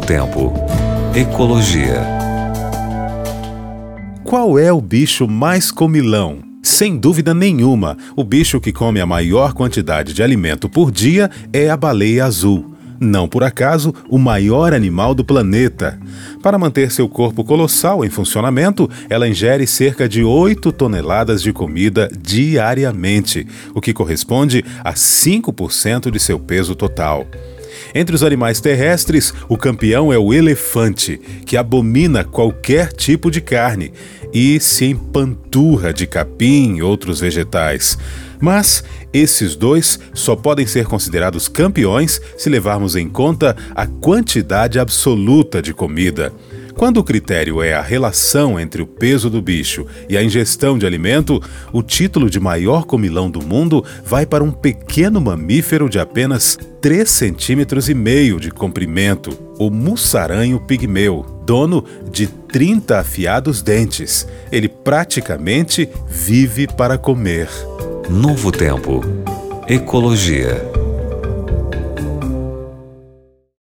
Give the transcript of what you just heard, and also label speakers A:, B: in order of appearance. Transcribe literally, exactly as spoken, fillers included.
A: Tempo. Ecologia.
B: Qual é o bicho mais comilão? Sem dúvida nenhuma, o bicho que come a maior quantidade de alimento por dia é a baleia azul. Não por acaso, o maior animal do planeta. Para manter seu corpo colossal em funcionamento, ela ingere cerca de oito toneladas de comida diariamente, o que corresponde a cinco por cento de seu peso total. Entre os animais terrestres, o campeão é o elefante, que abomina qualquer tipo de carne e se empanturra de capim e outros vegetais. Mas esses dois só podem ser considerados campeões se levarmos em conta a quantidade absoluta de comida. Quando o critério é a relação entre o peso do bicho e a ingestão de alimento, o título de maior comilão do mundo vai para um pequeno mamífero de apenas três centímetros e meio de comprimento, o mussaranho pigmeu, dono de trinta afiados dentes. Ele praticamente vive para comer.
A: Novo Tempo. Ecologia.